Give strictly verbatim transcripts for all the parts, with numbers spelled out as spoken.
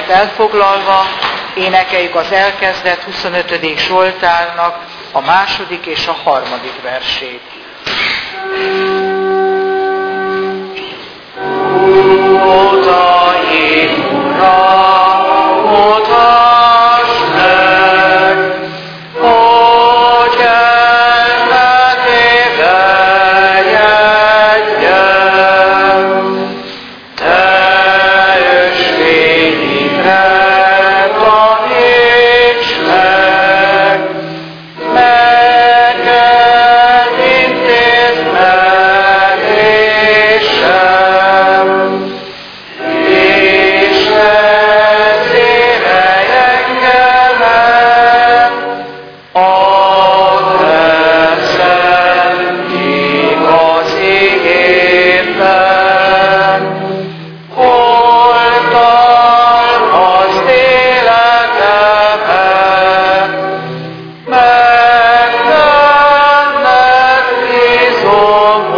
elfoglalva énekeljük az elkezdett huszonötödik Zsoltárnak a második és a harmadik versét. Odaig, Uram, mutasd meg, hogy elmetében jegyem, te ösvényidre taníts meg, neked intézd menésem, és vezérelj engemet a te szent igaz igédben, hol tartasd életemet, mert benned bízom,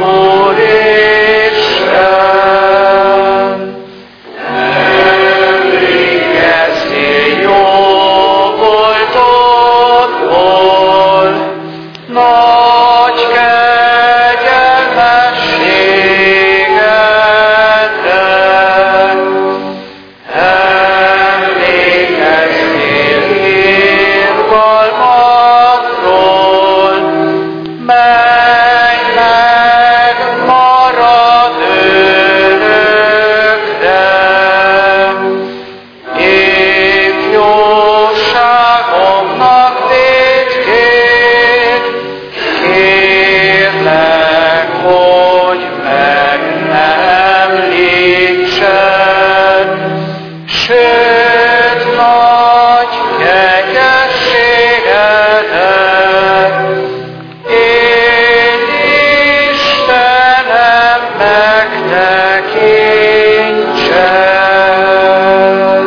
Úristen. Emlékezzél jó voltodból, nagy kegyelmességedre. Emlékezzél irgalmadról, mely megmarad örökre. Ifjúságomnak védjét, kérlek, hogy meg ne említsed, sőt nagy kegyességedet én Istenem megtekintsed.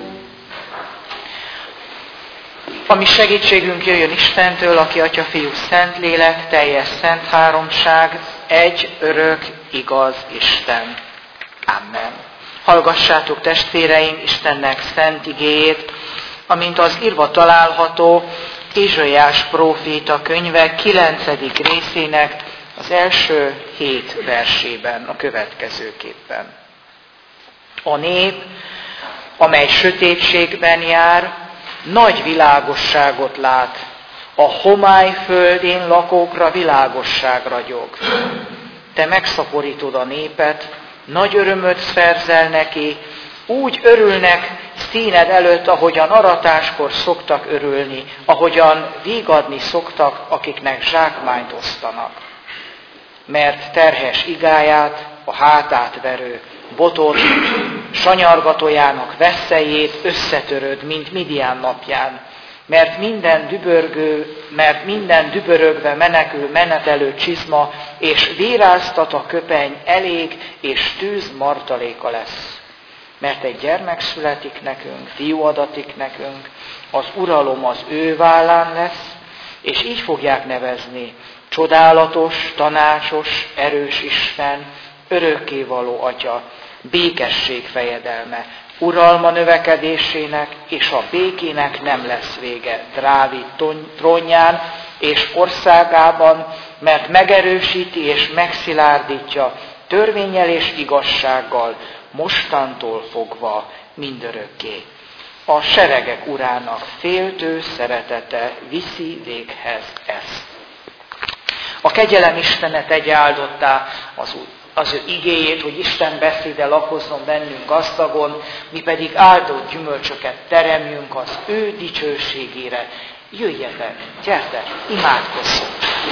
A mi segítségünk jöjjön Istentől, aki Atya, Fiú, Szentlélek, teljes szent háromság, egy örök, igaz Isten. Amen. Hallgassátok, testvéreim, Istennek szent igéjét, amint az írva található Ézsaiás próféta könyve kilencedik részének az első hét versében a következőképpen. A nép, amely sötétségben jár, nagy világosságot lát, a homály földén lakókra világosság ragyog. Te megszaporítod a népet, nagy örömöt szerzel neki, úgy örülnek színed előtt, ahogyan aratáskor szoktak örülni, ahogyan vígadni szoktak, akiknek zsákmányt osztanak. Mert terhes igáját, a hátát verő botot, sanyargatójának veszélyét összetöröd, mint Midian napján, mert minden dübörgő, mert minden dübörögve menekül menetelő csizma, és véráztat a köpeny elég, és tűz martaléka lesz. Mert egy gyermek születik nekünk, fiú adatik nekünk, az uralom az ő vállán lesz, és így fogják nevezni: csodálatos, tanácsos, erős Isten, örökkévaló Atya, békesség fejedelme, uralma növekedésének és a békének nem lesz vége Dávid trónján és országában, mert megerősíti és megszilárdítja törvénnyel és igazsággal, mostantól fogva mindörökké. A seregek urának féltő szeretete viszi véghez ezt. A kegyelem Istene tegye áldottá az, az ő igéjét, hogy Isten beszéde lakozzon bennünk gazdagon, mi pedig áldott gyümölcsöket teremjünk az ő dicsőségére. Jöjjetek, gyertek, imádkozzunk!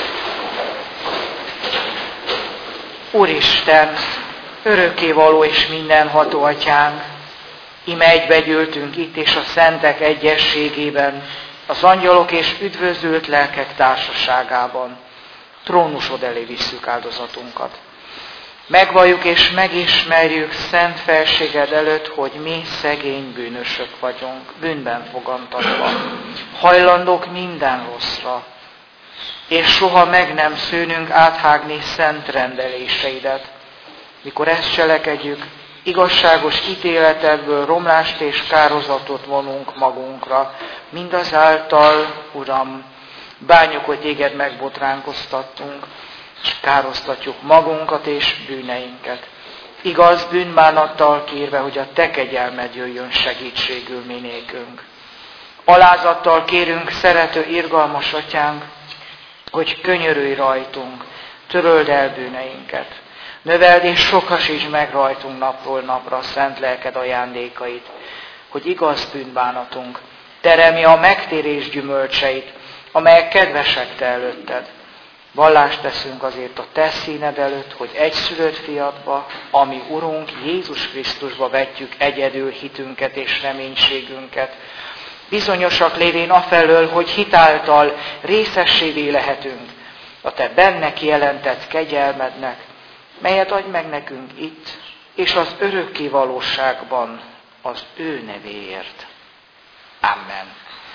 Úristen, örökkévaló és mindenható Atyánk, ime egybegyűltünk itt és a szentek egyességében, az angyalok és üdvözült lelkek társaságában. Trónusod elé visszük áldozatunkat. Megvalljuk és megismerjük szent felséged előtt, hogy mi szegény bűnösök vagyunk, bűnben fogantatva, hajlandók minden rosszra, és soha meg nem szűnünk áthágni szent rendeléseidet. Mikor ezt cselekedjük, Igazságos ítéletedből romlást és kározatot vonunk magunkra. Mindazáltal, Uram, bánjuk, hogy téged megbotránkoztattunk, és károsztatjuk magunkat és bűneinket. Igaz, bűnbánattal kérve, hogy a te kegyelmed jöjjön segítségül minékünk. Alázattal kérünk, szerető, irgalmas atyánk, hogy könyörülj rajtunk, töröld el bűneinket. Növeld és sokasítsd meg rajtunk napról napra a szent lelked ajándékait, hogy igaz bűnbánatunk teremje a megtérés gyümölcseit, amelyek kedvesek te előtted. Vallást teszünk azért a te színed előtt, hogy egyszülött fiadba, ami Urunk Jézus Krisztusba vetjük egyedül hitünket és reménységünket. Bizonyosak lévén afelől, hogy hitáltal részessévé lehetünk a te benne kijelentett kegyelmednek, melyet adj meg nekünk itt, és az örökké valóságban az ő nevéért. Amen.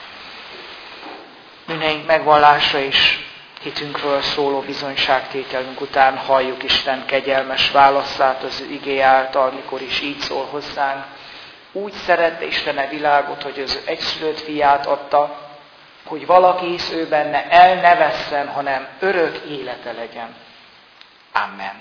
Bűneink megvallása és hitünkről szóló bizonyságtételünk után halljuk Isten kegyelmes válaszát az ő igé által, mikor is így szól hozzánk. Úgy szerette Isten a világot, hogy az egyszülött fiát adta, hogy valaki hisz ő benne el ne vesszen, hanem örök élete legyen. Amen.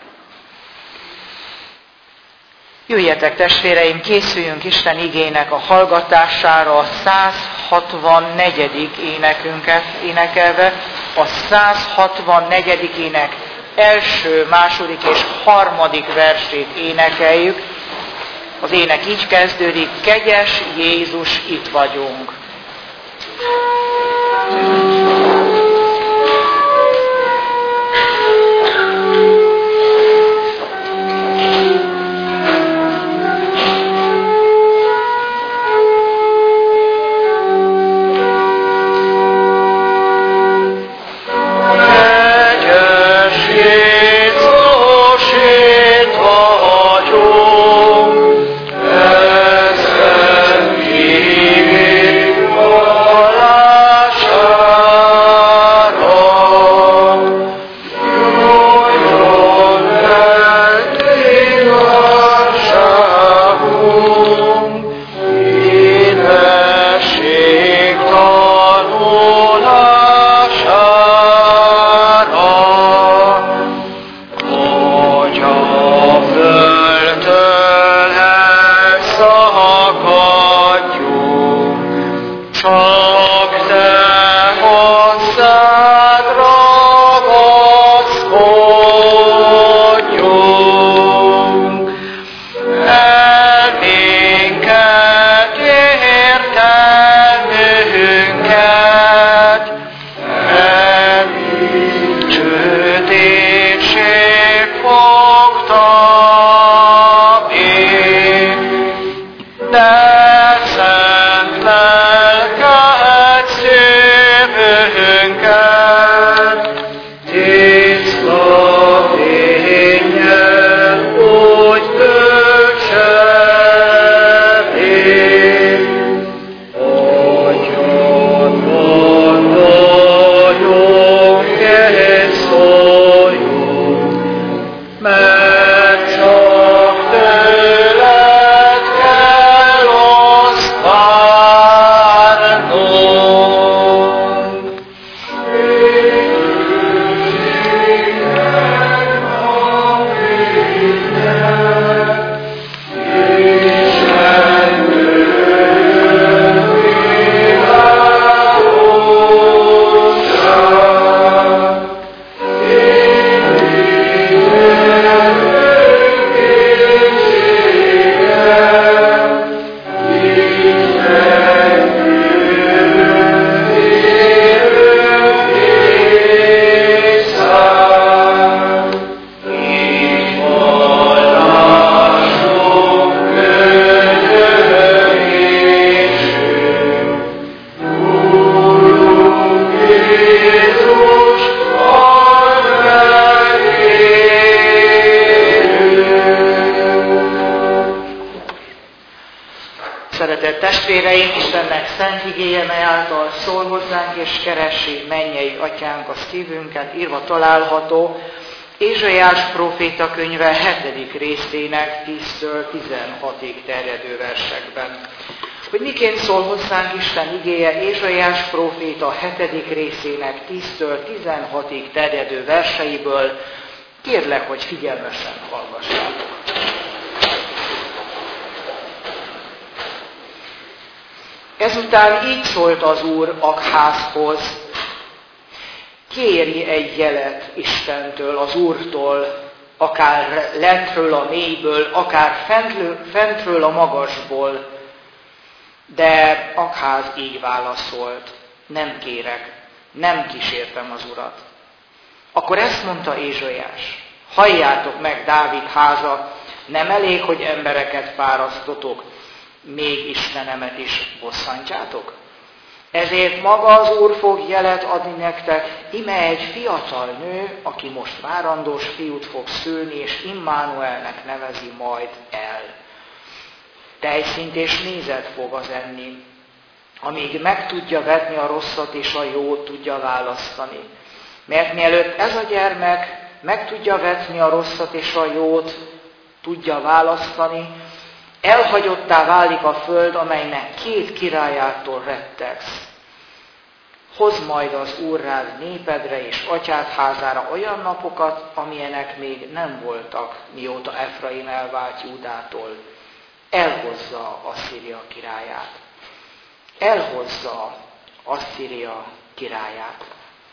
Jöjjetek, testvéreim, készüljünk Isten igének a hallgatására, a száz hatvannegyedik énekünket énekelve, a száz hatvannegyedik ének első, második és harmadik versét énekeljük. Az ének így kezdődik: kegyes Jézus, itt vagyunk. Testvéreim, Istennek szent igéje, mely által szól hozzánk, és keressé mennyei atyánk a szívünket, írva található Ézsaiás próféta könyve hetedik részének tíztől tizenhatig terjedő versekben. Hogy miként szól hozzánk Isten igéje Ézsaiás próféta hetedik részének tíztől tizenhatig terjedő verseiből, kérlek, hogy figyelmesen hallgassátok. Ezután így szólt az Úr Akházhoz: kérj egy jelet Istentől, az Úrtól, akár lentről a mélyből, akár fentről, fentről a magasból. De Akház így válaszolt: nem kérek, nem kísértem az Urat. Akkor ezt mondta Ézsaiás: halljátok meg, Dávid háza, nem elég, hogy embereket fárasztotok, még Istenemet is bosszantjátok? Ezért maga az Úr fog jelet adni nektek, ime egy fiatal nő, aki most várandós fiút fog szülni, és Immanuelnek nevezi majd el. Tejszínt és mézet fog az enni, amíg meg tudja vetni a rosszat és a jót tudja választani. Mert mielőtt ez a gyermek meg tudja vetni a rosszat és a jót tudja választani, elhagyottá válik a föld, amelynek két királyától rettegsz. Hozd majd az Úr rád népedre és atyád házára olyan napokat, amilyenek még nem voltak, mióta Efraim elvált Júdától. Elhozza Asszíria királyát. Elhozza Asszíria királyát.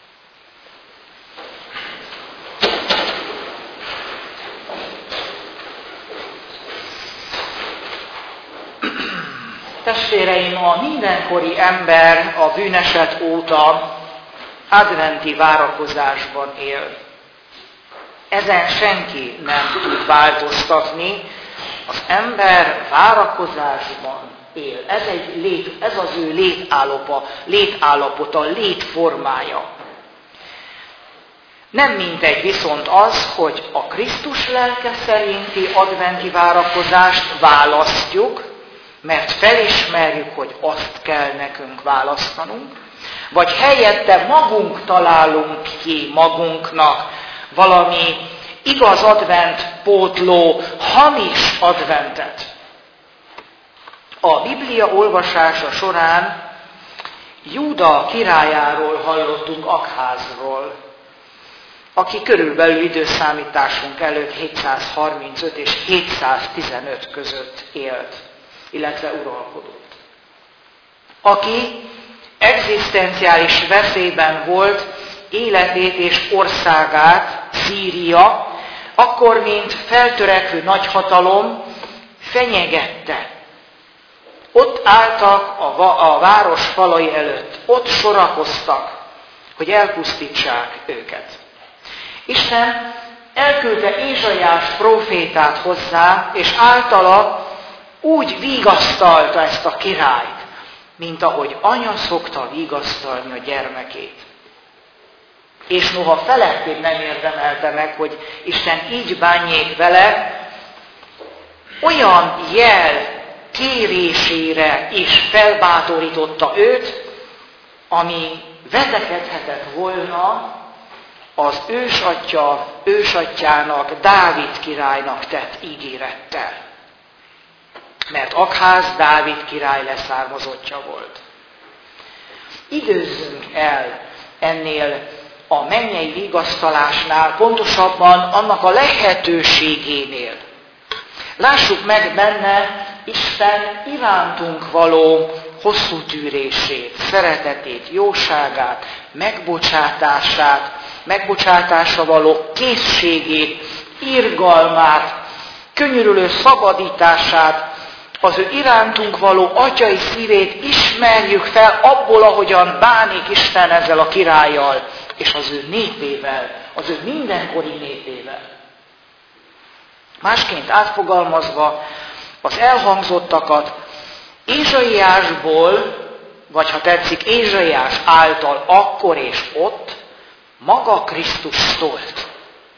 Testvéreim, a mindenkori ember a bűneset óta adventi várakozásban él. Ezen senki nem tud változtatni. Az ember várakozásban él. Ez, egy lét, ez az ő létállapa, létállapota, létformája. Nem mindegy viszont az, hogy a Krisztus lelke szerinti adventi várakozást választjuk, mert felismerjük, hogy azt kell nekünk választanunk, vagy helyette magunk találunk ki magunknak valami igaz advent pótló, hamis adventet. A Biblia olvasása során Júda királyáról hallottunk, Akházról, aki körülbelül időszámításunk előtt hétszázharmincöt és hétszáztizenöt között élt, illetve uralkodott. Aki egzisztenciális veszélyben volt életét és országát, Szíria, akkor, mint feltörekvő nagyhatalom, fenyegette. Ott álltak a, va- a város falai előtt, ott sorakoztak, hogy elpusztítsák őket. Isten elküldte Ézsaiás prófétát hozzá, és általa úgy vigasztalta ezt a királyt, mint ahogy anya szokta vigasztalni a gyermekét. És noha felettébb nem érdemelte meg, hogy Isten így bánjék vele, olyan jel kérésére is felbátorította őt, ami vetekedhetett volna az ősatya, ősatyának, Dávid királynak tett ígérettel. Mert Akház Dávid király leszármazottja volt. Időzzünk el ennél a mennyei vigasztalásnál, pontosabban annak a lehetőségénél. Lássuk meg benne Isten irántunk való hosszú tűrését, szeretetét, jóságát, megbocsátását, megbocsátásra való készségét, irgalmát, könyörülő szabadítását, az ő irántunk való atyai szívét ismerjük fel abból, ahogyan bánik Isten ezzel a királlyal, és az ő népével, az ő mindenkori népével. Másként átfogalmazva, az elhangzottakat Ézsaiásból, vagy ha tetszik, Ézsaiás által akkor és ott maga Krisztus szólt.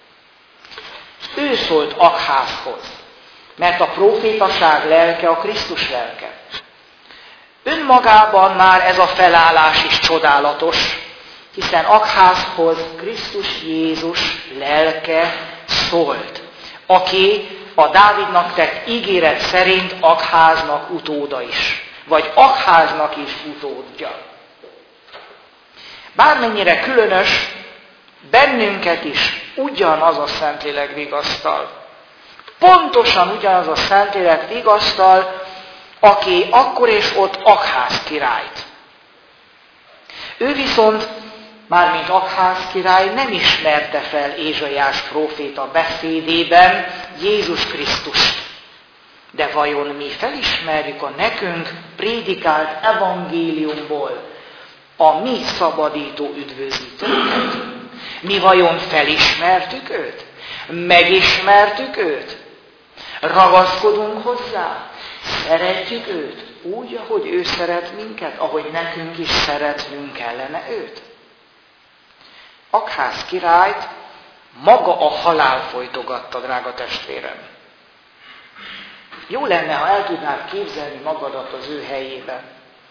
Ő szólt Akházhoz, mert a prófétaság lelke a Krisztus lelke. Önmagában már ez a felállás is csodálatos, Hiszen Akházhoz Krisztus Jézus lelke szólt, aki a Dávidnak tett ígéret szerint Akháznak utóda is, vagy Akháznak is utódja. Bármennyire különös, bennünket is ugyanaz a Szentlélek vigasztal. Pontosan ugyanaz a Szentlélek vigasztal, aki akkor és ott Akház királyt. Ő viszont, mármint Akház király, nem ismerte fel Ézsaiás próféta beszédében Jézus Krisztust. De vajon mi felismerjük a nekünk prédikált evangéliumból a mi szabadító üdvözítőnket? Mi vajon felismertük őt? Megismertük őt? Ragaszkodunk hozzá? Szeretjük őt úgy, ahogy ő szeret minket, ahogy nekünk is szeretnünk kellene őt? Akház királyt maga a halál folytogatta, drága testvérem. Jó lenne, ha el tudnád képzelni magadat az ő helyében.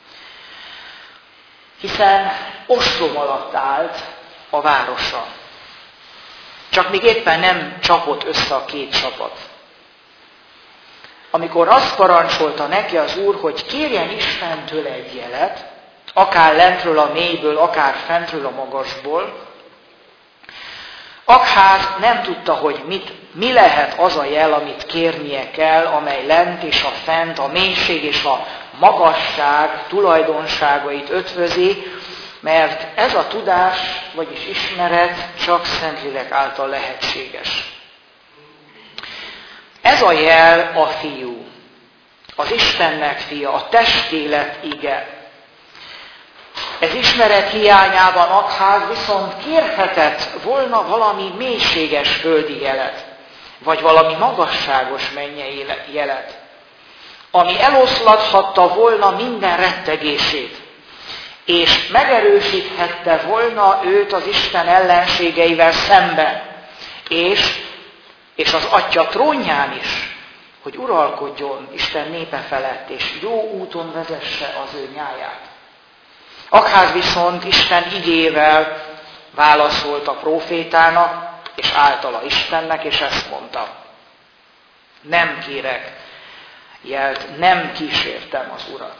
Hiszen ostrom alatt állt a városa. Csak még éppen nem csapott össze a két csapat. Amikor azt parancsolta neki az Úr, hogy kérjen Istentől egy jelet, akár lentről a mélyből, akár fentről a magasból, Akház nem tudta, hogy mit, mi lehet az a jel, amit kérnie kell, amely lent és a fent, a mélység és a magasság tulajdonságait ötvözi, mert ez a tudás, vagyis ismeret csak Szentlélek által lehetséges. Ez a jel a fiú, az Istennek fia, a testélet ige. Ez ismeret hiányában Akház viszont kérhetett volna valami mélységes földi jelet, vagy valami magasságos mennyei jelet, ami eloszlathatta volna minden rettegését, és megerősíthette volna őt az Isten ellenségeivel szemben, és, és az Atya trónján is, hogy uralkodjon Isten népe felett, és jó úton vezesse az ő nyáját. Akház viszont Isten igével válaszolt a prófétának, és általa Istennek, és ezt mondta: nem kérek jelt, nem kísértem az Urat.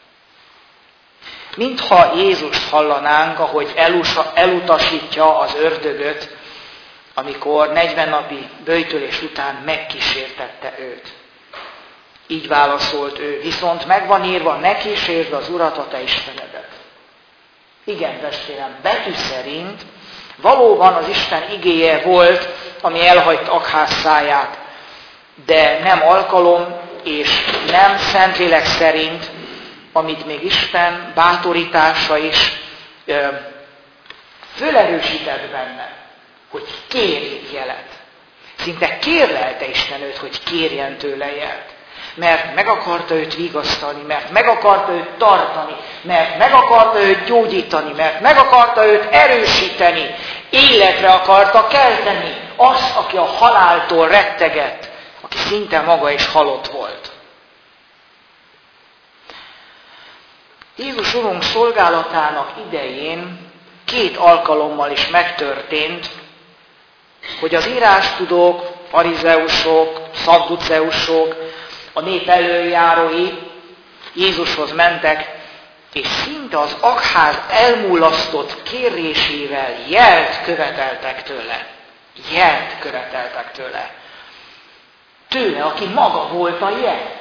Mintha Jézust hallanánk, ahogy elutasítja az ördögöt, amikor negyven napi böjtölés után megkísértette őt. Így válaszolt ő: viszont megvan írva, ne kísérd az Urat, a te Istenedet. Igen, testvérem, betű szerint valóban az Isten igéje volt, ami elhagyta Akház száját, de nem alkalom és nem Szentlélek szerint, amit még Isten bátorítása is ö, fölerősített benne, hogy kérj jelet. Szinte kérlelte Isten őt, hogy kérjen tőle jelt. Mert meg akarta őt vigasztani, mert meg akarta őt tartani, mert meg akarta őt gyógyítani, mert meg akarta őt erősíteni, életre akarta kelteni azt, aki a haláltól rettegett, aki szinte maga is halott volt. Jézus Urunk szolgálatának idején két alkalommal is megtörtént, hogy az írástudók, farizeusok, szadduceusok, a nép elöljárói Jézushoz mentek, és szinte az Akház elmulasztott kérésével jelt követeltek tőle. Jelt követeltek tőle. Tőle, aki maga volt a jel.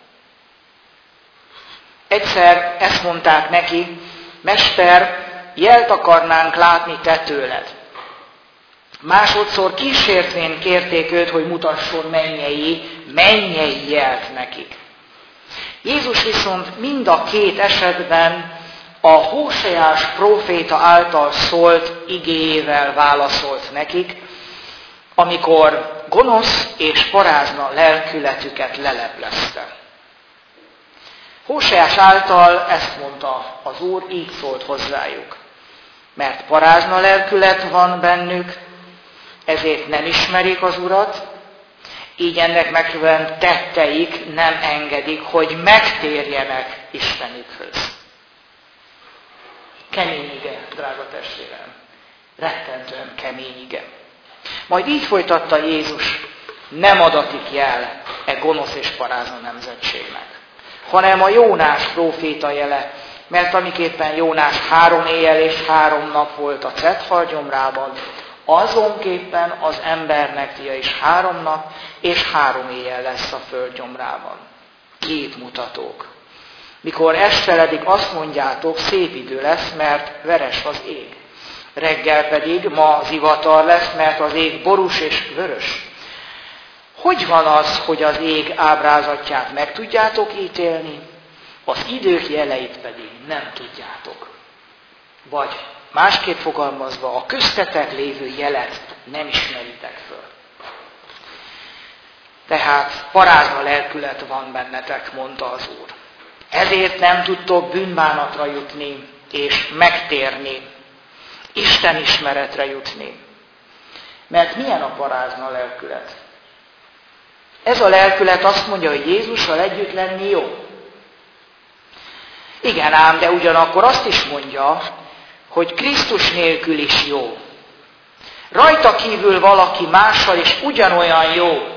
Egyszer ezt mondták neki: Mester, jelt akarnánk látni te tőled. Másodszor kísértvén kérték őt, hogy mutasson mennyei, mennyei jelt nekik. Jézus viszont mind a két esetben a Hóseás próféta által szólt igéjével válaszolt nekik, amikor gonosz és parázna lelkületüket leleplezte. Hóseás által ezt mondta az Úr, így szólt hozzájuk: mert parázna lelkület van bennük, ezért nem ismerik az Urat, így ennek megfelelően tetteik nem engedik, hogy megtérjenek Istenükhöz. Kemény ige, drága testvérem. Rettentően kemény ige. Majd így folytatta Jézus, nem adatik jel e gonosz és parázna nemzetségnek, hanem a Jónás próféta jele, mert amiképpen Jónás három éjjel és három nap volt a cethal gyomrában, azonképpen az embernek fia is három nap és három éjjel lesz a föld gyomrában. Képmutatók. Mikor esteledik, azt mondjátok, szép idő lesz, mert veres az ég. Reggel pedig ma zivatar lesz, mert az ég borús és vörös. Hogy van az, hogy az ég ábrázatját meg tudjátok ítélni, az idők jeleit pedig nem tudjátok? Vagy másképp fogalmazva, a köztetek lévő jelet nem ismeritek föl. Tehát parázna lelkület van bennetek, mondta az Úr. Ezért nem tudtok bűnbánatra jutni, és megtérni, Isten ismeretre jutni. Mert milyen a parázna lelkület? Ez a lelkület azt mondja, hogy Jézussal együtt lenni jó. Igen ám, de ugyanakkor azt is mondja, hogy Krisztus nélkül is jó. Rajta kívül valaki mással is ugyanolyan jó.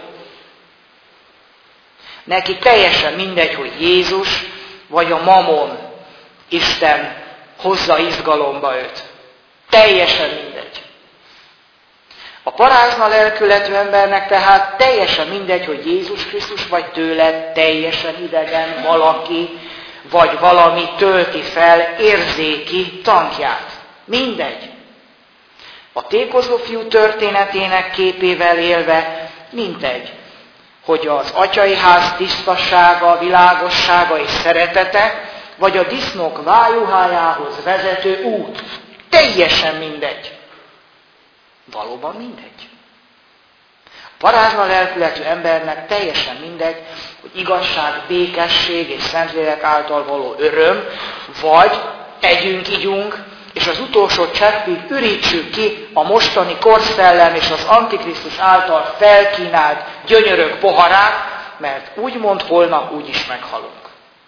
Neki teljesen mindegy, hogy Jézus vagy a mamon, Isten hozza izgalomba őt. Teljesen mindegy. A parázna lelkületű embernek tehát teljesen mindegy, hogy Jézus Krisztus vagy tőle teljesen idegen valaki, vagy valami tölti fel érzéki tankját. Mindegy. A tékozó fiú történetének képével élve mindegy, hogy az atyai ház tisztassága, világossága és szeretete, vagy a disznók vájuhájához vezető út. Teljesen mindegy. Valóban mindegy. A parázna lelkületű embernek teljesen mindegy, hogy igazság, békesség és Szentlélek által való öröm, vagy együnk, igyunk, és az utolsó cseppig ürítsük ki a mostani korszellem és az Antikrisztus által felkínált gyönyörök poharát, mert úgymond holnap úgyis meghalunk.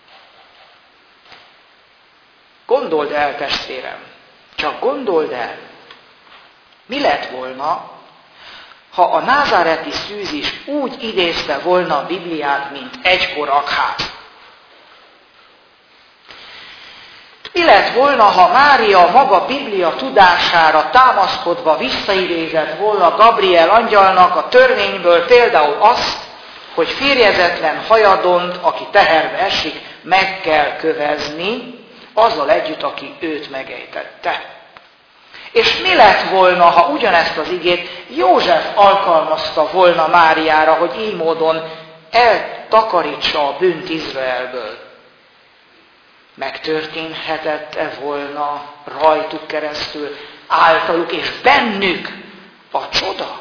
Gondold el, testvérem, csak gondold el, mi lett volna, ha a názáreti szűz is úgy idézte volna a Bibliát, mint egykor Akház. Mi lett volna, ha Mária maga Biblia tudására támaszkodva visszaidézett volna Gabriel angyalnak a törvényből például azt, hogy férjezetlen hajadont, aki teherbe esik, meg kell kövezni, azzal együtt, aki őt megejtette. És mi lett volna, ha ugyanezt az igét József alkalmazta volna Máriára, hogy így módon eltakarítsa a bűnt Izraelből? Megtörténhetett-e volna rajtuk keresztül, általuk és bennük a csoda?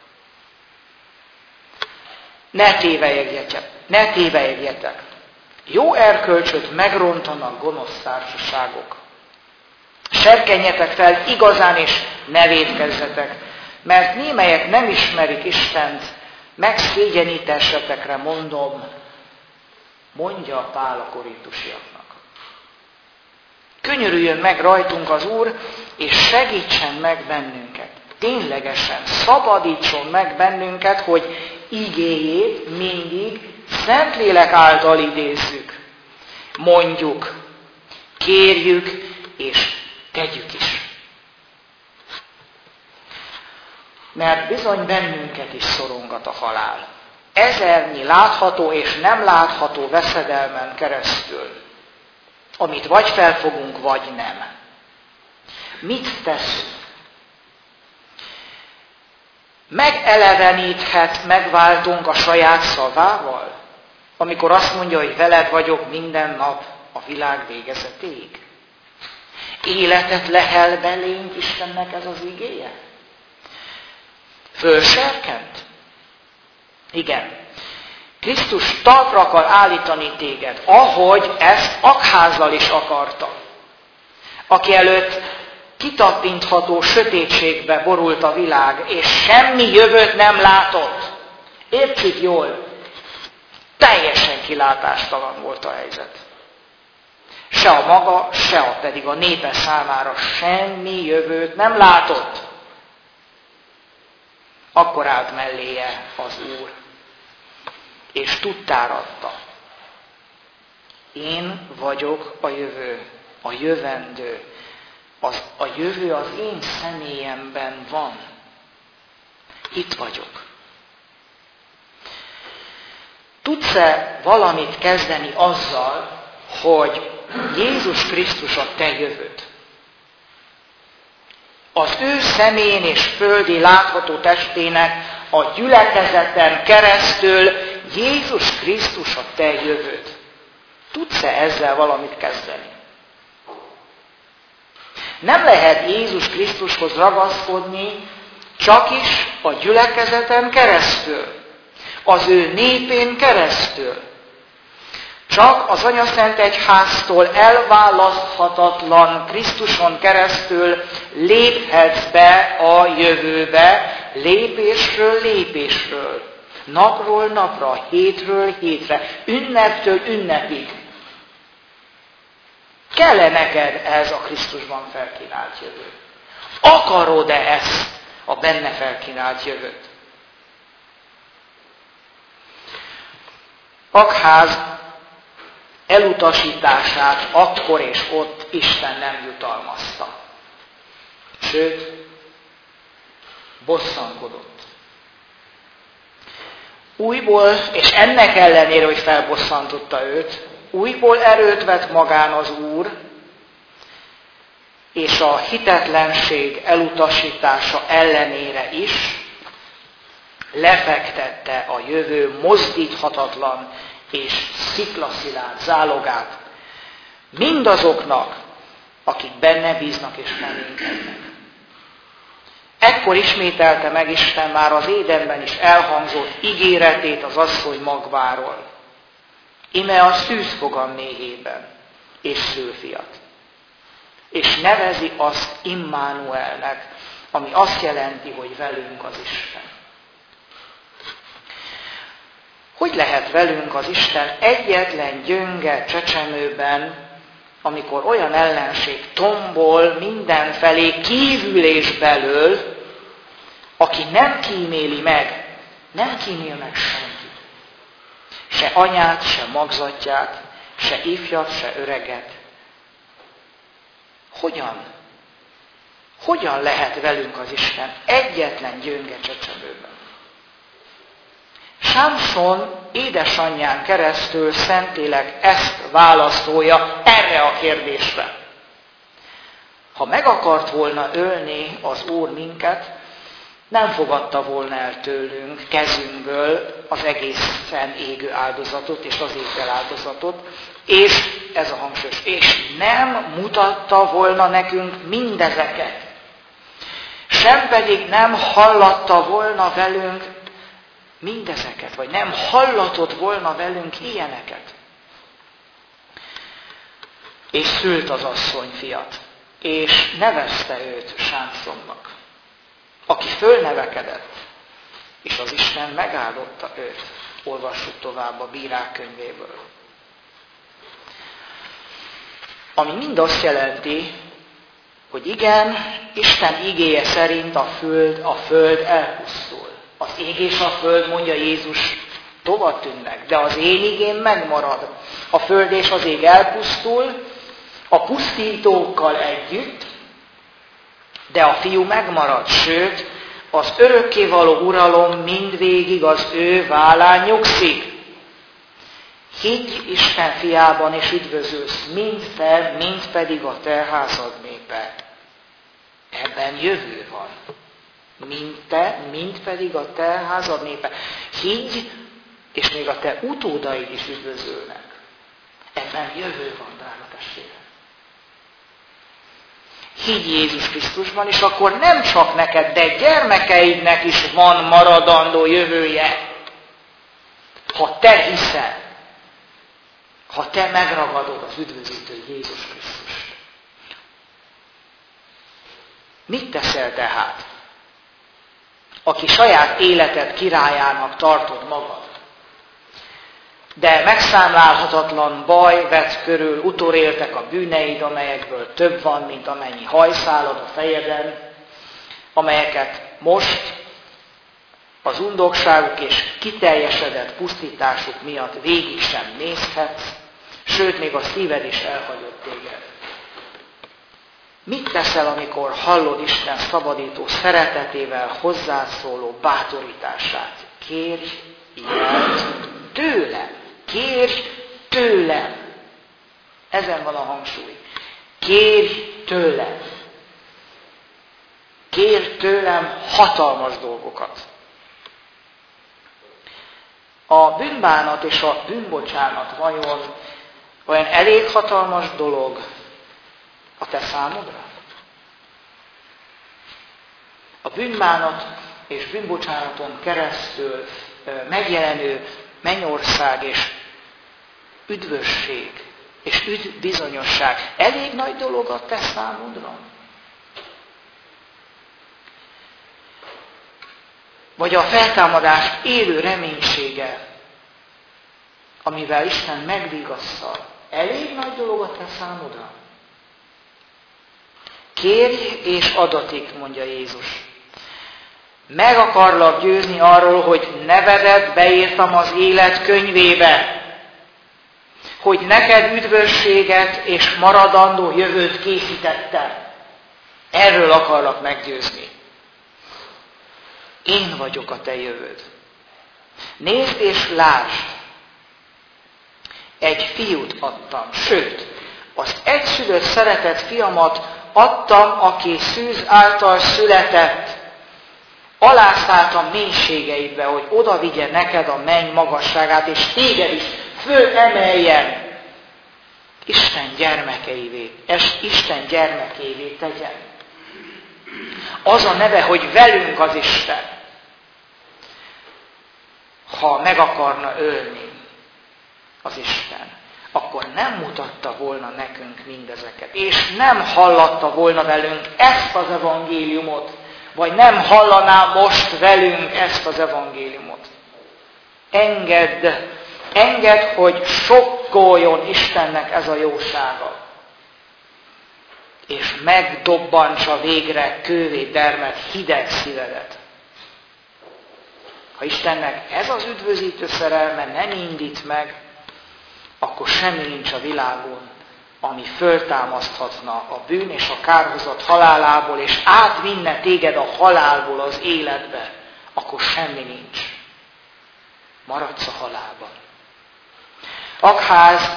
Ne tévejegjetek, ne tévejegjetek. Jó erkölcsöt megrontanak gonosz társaságok. Serkenjetek fel igazán és ne vétkezzetek, mert némelyek nem ismerik Istent, megszégyenítessetekre mondom, mondja Pál a korintusiaknak. Könyörüljön meg rajtunk az Úr, és segítsen meg bennünket. Ténylegesen szabadítson meg bennünket, hogy igéjét mindig Szentlélek által idézzük. Mondjuk, kérjük és tegyük is. Mert bizony bennünket is szorongat a halál. Ezernyi látható és nem látható veszedelmen keresztül, amit vagy felfogunk, vagy nem. Mit teszünk? Megeleveníthet, megváltunk a saját szavával, amikor azt mondja, hogy veled vagyok minden nap a világ végezetéig. Életet lehel belénk Istennek ez az igéje? Fölserkent? Igen. Krisztus talpra akar állítani téged, ahogy ezt Akházzal is akarta. Aki előtt kitapintható sötétségbe borult a világ, és semmi jövőt nem látott. Értsük jól, teljesen kilátástalan volt a helyzet. Se a maga, se a pedig a népe számára semmi jövőt nem látott. Akkor állt melléje az Úr, és tudtára adta. Én vagyok a jövő, a jövendő. Az, a jövő az én személyemben van. Itt vagyok. Tudsz-e valamit kezdeni azzal, hogy Jézus Krisztus a te jövőd? Az ő személyén és földi látható testének a gyülekezeten keresztül Jézus Krisztus a te jövőd. Tudsz-e ezzel valamit kezdeni? Nem lehet Jézus Krisztushoz ragaszkodni csak is a gyülekezeten keresztül, az ő népén keresztül. Csak az Anyaszent Egyháztól elválaszthatatlan Krisztuson keresztül léphetsz be a jövőbe, lépésről lépésről, napról napra, hétről hétre, ünneptől ünnepig. Kell-e neked ez a Krisztusban felkínált jövő? Akarod-e ezt a benne felkínált jövőt? Akház elutasítását akkor és ott Isten nem jutalmazta. Sőt, bosszankodott. Újból, és ennek ellenére, hogy felbosszantotta őt, újból erőt vett magán az Úr, és a hitetlenség elutasítása ellenére is lefektette a jövő mozdíthatatlan és sziklaszilárd zálogát mindazoknak, akik benne bíznak és reménykednek. Ekkor ismételte meg Isten már az Édenben is elhangzott ígéretét az asszony magváról. Ime a szűz fogam méhében, és szül fiat. És nevezi azt Immanuelnek, ami azt jelenti, hogy velünk az Isten. Hogy lehet velünk az Isten egyetlen gyönge csecsemőben, amikor olyan ellenség tombol mindenfelé kívül és belől, aki nem kíméli meg, nem kímél meg senkit. Se anyát, se magzatját, se ifjat, se öreget. Hogyan? Hogyan lehet velünk az Isten egyetlen gyönge csecsemőben? Sámson édesanyján keresztül Szentlélek ezt válaszolja erre a kérdésre. Ha meg akart volna ölni az Úr minket, nem fogadta volna el tőlünk, kezünkből az egészen égő áldozatot és az étel áldozatot, és ez a hangsúlyos, és nem mutatta volna nekünk mindezeket. Sem pedig nem hallatta volna velünk mindezeket, vagy nem hallatott volna velünk ilyeneket. És szült az asszony fiat, és nevezte őt Sámsonnak, aki fölnevekedett, és az Isten megáldotta őt. Olvassuk tovább a Bírák könyvéből. Ami mind azt jelenti, hogy igen, Isten igéje szerint a föld, a föld elpusztul. Az ég és a föld, mondja Jézus, tovább tűnnek, de az én igém megmarad. A föld és az ég elpusztul, a pusztítókkal együtt, de a fiú megmarad, sőt, az örökkévaló uralom mindvégig az ő vállán nyugszik. Higgy Isten fiában és üdvözülsz, mind te, mind pedig a te házad népe. Ebben jövő van. Mind te, mind pedig a te házad népe. Higgy, és még a te utódaid is üdvözülnek. Ebben jövő van, drága testvérem. Higgy Jézus Krisztusban, és akkor nem csak neked, de gyermekeidnek is van maradandó jövője. Ha te hiszel, ha te megragadod az üdvözítő Jézus Krisztust. Mit teszel tehát, aki saját életed királyának tartod magad? De megszámlálhatatlan baj vett körül, utolértek a bűneid, amelyekből több van, mint amennyi hajszálad a fejeden, amelyeket most az undokságuk és kiteljesedett pusztításuk miatt végig sem nézhetsz, sőt, még a szíved is elhagyott téged. Mit teszel, amikor hallod Isten szabadító szeretetével hozzászóló bátorítását? Kérj ilyet tőlem! Kérj tőlem! Ezen van a hangsúly. Kérj tőlem! Kérj tőlem hatalmas dolgokat. A bűnbánat és a bűnbocsánat vajon olyan elég hatalmas dolog a te számodra? A bűnbánat és bűnbocsánaton keresztül megjelenő mennyország és üdvösség és üdvbizonyosság elég nagy dolog a te számodra? Vagy a feltámadás élő reménysége, amivel Isten megvigasztal, elég nagy dolog a te számodra? Kérj és adatik, mondja Jézus. Meg akarlak győzni arról, hogy nevedet beírtam az élet könyvébe, hogy neked üdvösséget és maradandó jövőt készítettem. Erről akarlak meggyőzni. Én vagyok a te jövőd. Nézd és lásd, egy fiút adtam, sőt, az egyszülött szeretett fiamat adtam, aki szűz által született. Alászálltam mélységeidbe, hogy oda vigye neked a menny magasságát, és téged is fölemeljen. Isten gyermekeivé, Isten gyermekévé tegyen. Az a neve, hogy velünk az Isten. Ha meg akarna ölni az Isten, akkor nem mutatta volna nekünk mindezeket, és nem hallatta volna velünk ezt az evangéliumot, vagy nem hallaná most velünk ezt az evangéliumot. Engedd, engedd, hogy sokkoljon Istennek ez a jósága, és megdobbantsa végre kővé dermet hideg szívedet. Ha Istennek ez az üdvözítő szerelme nem indít meg, akkor semmi nincs a világon, ami föltámaszthatna a bűn és a kárhozat halálából, és átvinne téged a halálból az életbe, akkor semmi nincs. Maradsz a halálban. Akház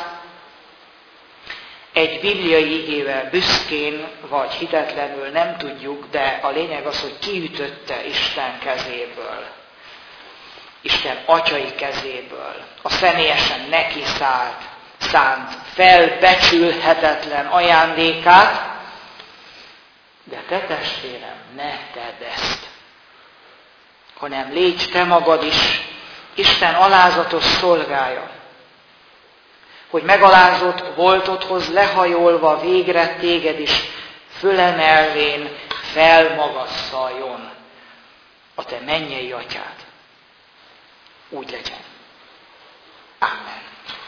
egy bibliai igével büszkén vagy hitetlenül, nem tudjuk, de a lényeg az, hogy kiütötte Isten kezéből, Isten atyai kezéből, a személyesen neki szállt, szánt, felbecsülhetetlen ajándékát, de te testvérem, ne tedd ezt, hanem légy te magad is Isten alázatos szolgája, hogy megalázott voltodhoz lehajolva végre téged is fölemelvén felmagasszaljon a te mennyei atyád. Úgy legyen. Amen.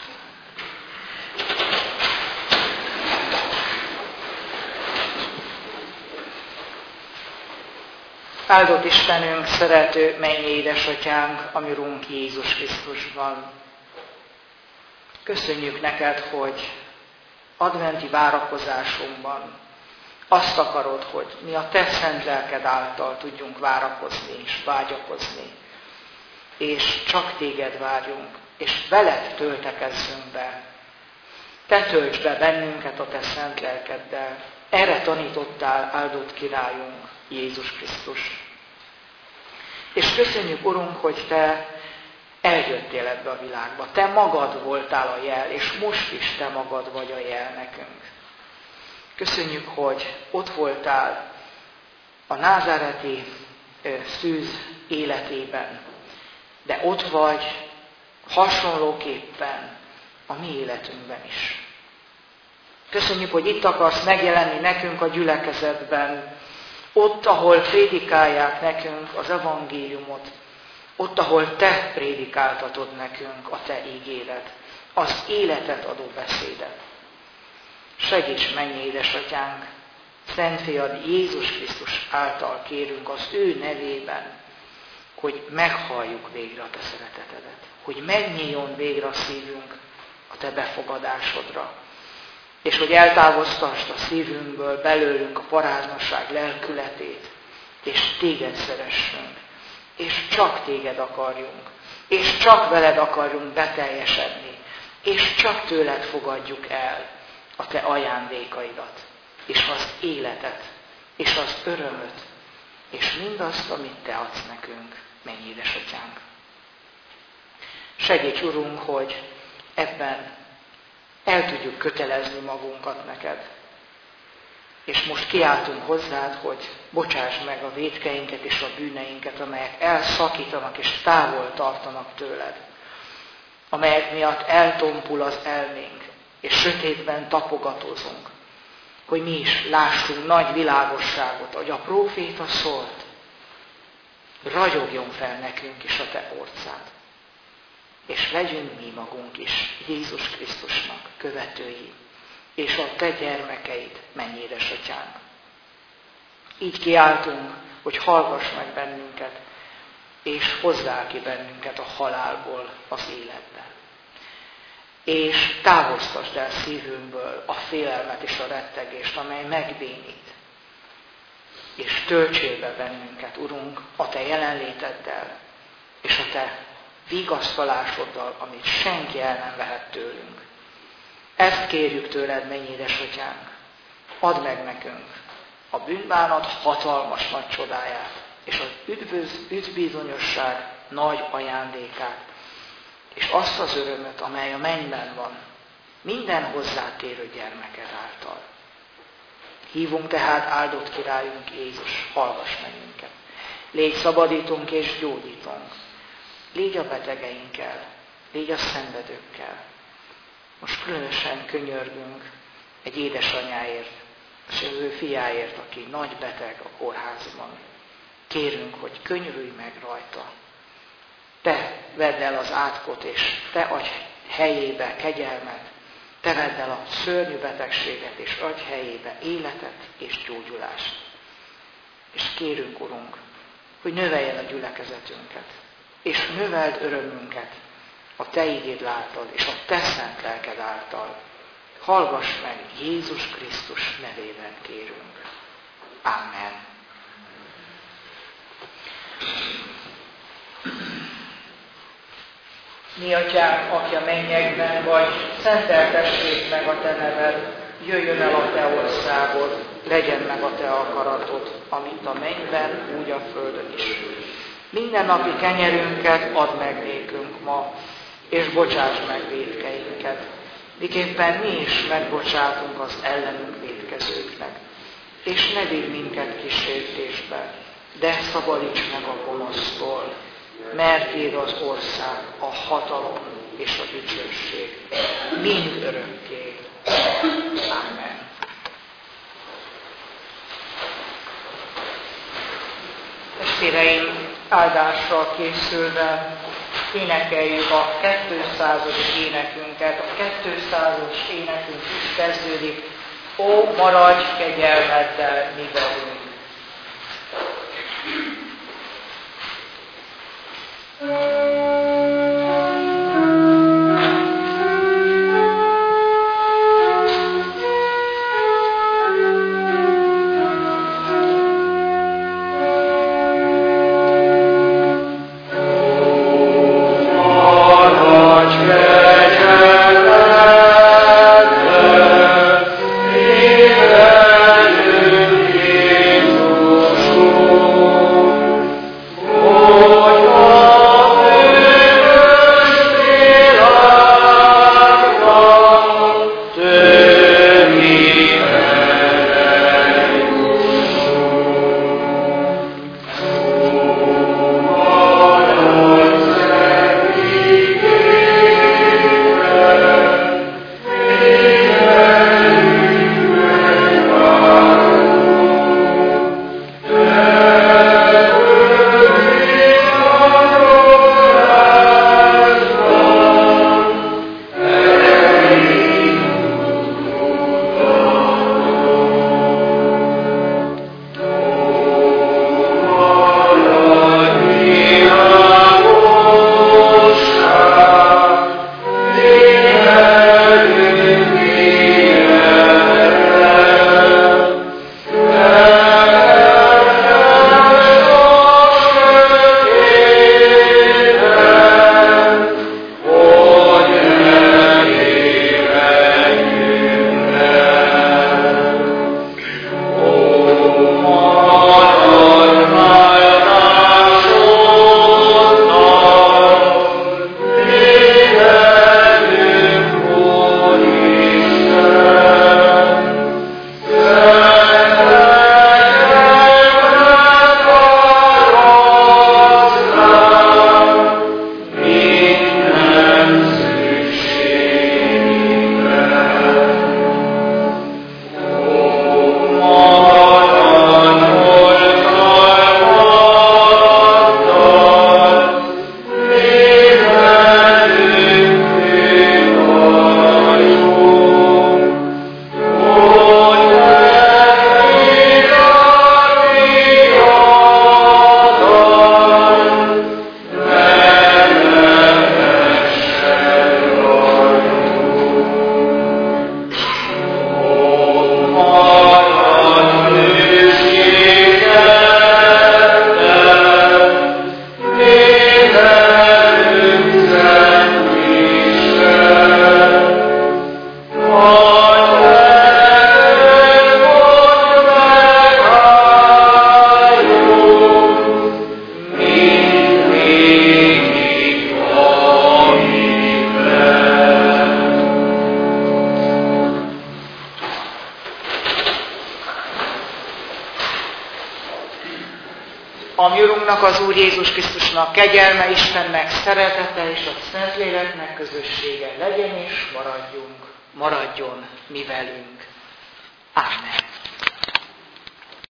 Áldott Istenünk, szerető mennyi édesatyánk, ami Urunk Jézus Krisztusban. Köszönjük neked, hogy adventi várakozásunkban azt akarod, hogy mi a te szent lelked által tudjunk várakozni és vágyakozni. És csak téged várjunk, és veled töltekezzünk be. Te töltsd be bennünket a te szent lelkeddel. Erre tanítottál, áldott királyunk, Jézus Krisztus. És köszönjük, Urunk, hogy te eljöttél ebbe a világba. Te magad voltál a jel, és most is te magad vagy a jel nekünk. Köszönjük, hogy ott voltál a názáreti szűz életében, de ott vagy hasonlóképpen a mi életünkben is. Köszönjük, hogy itt akarsz megjelenni nekünk a gyülekezetben, ott, ahol prédikálják nekünk az evangéliumot, Ott, ahol Te prédikáltatod nekünk a Te ígédet, az életet adó beszédet. Segíts, mennyi édesatyánk, Szent Fiad Jézus Krisztus által kérünk az ő nevében, hogy meghalljuk végre a Te szeretetedet, hogy megnyíljon végre a szívünk a Te befogadásodra, és hogy eltávoztasd a szívünkből, belőlünk a paráznaság lelkületét, és Téged szeressünk, és csak Téged akarjunk, és csak veled akarjunk beteljesedni, és csak tőled fogadjuk el a Te ajándékaidat, és az életet, és az örömöt, és mindazt, amit Te adsz nekünk, mennyi édesatyánk. Segíts, Urunk, hogy ebben el tudjuk kötelezni magunkat neked. És most kiáltunk hozzád, hogy bocsáss meg a vétkeinket és a bűneinket, amelyek elszakítanak és távol tartanak tőled. Amelyek miatt eltompul az elménk, és sötétben tapogatózunk. Hogy mi is lássunk nagy világosságot, ahogy a próféta szólt. Ragyogjon fel nekünk is a Te orcád. És legyünk mi magunk is Jézus Krisztusnak követői, és a Te gyermekeid, mennyi édesatyánk. Így kiáltunk, hogy hallgass meg bennünket, és hozzá ki bennünket a halálból az életbe. És távoztasd el szívünkből a félelmet és a rettegést, amely megbénít. És töltsél be bennünket, Urunk, a Te jelenléteddel, és a Te vigasztalásoddal, amit senki el nem vehet tőlünk. Ezt kérjük tőled, mennyi édesatyánk. Add meg nekünk a bűnbánat hatalmas nagy csodáját, és az üdvöz, üdvbizonyosság nagy ajándékát, és azt az örömöt, amely a mennyben van, minden hozzátérő gyermeked által. Hívunk tehát áldott királyunk Jézus, hallgass meg minket. Légy szabadítunk és gyógyítunk. Légy a betegeinkkel, légy a szenvedőkkel. Most különösen könyörgünk egy édesanyáért, és az ő fiáért, aki nagy beteg a kórházban. Kérünk, hogy könyörülj meg rajta. Te vedd el az átkot, és Te adj helyébe kegyelmet. Te vedd el a szörnyű betegséget, és adj helyébe életet és gyógyulást. És kérünk, Urunk, hogy növeljen a gyülekezetünket, és növeld örömünket a Te igéd által, és a Te szent lelked által. Hallgass meg, Jézus Krisztus nevében kérünk. Amen. Mi atyánk, aki a mennyekben vagy, szenteltessék meg a Te neved, jöjjön el a Te országod, legyen meg a Te akaratod, amit a mennyben, úgy a földön is. Minden napi kenyerünket add meg nékünk ma, és bocsáss meg vétkeinket, miképpen mi is megbocsátunk az ellenünk vétkezőknek. És ne vigy minket kísértésbe, de szabadíts meg a gonosztól, mert Tiéd az ország, a hatalom és a dicsőség mind örökké. Amen. Testvéreim, áldásra készülve énekeljük a kétszázadik énekünket. A kétszázas énekünk is kezdődik. Ó, maradj kegyelmeddel mi velünk! Oh A mi Urunknak, az Úr Jézus Krisztusnak kegyelme, Istennek szeretete és a Szentléleknek közössége legyen és maradjunk, maradjon mi velünk. Amen.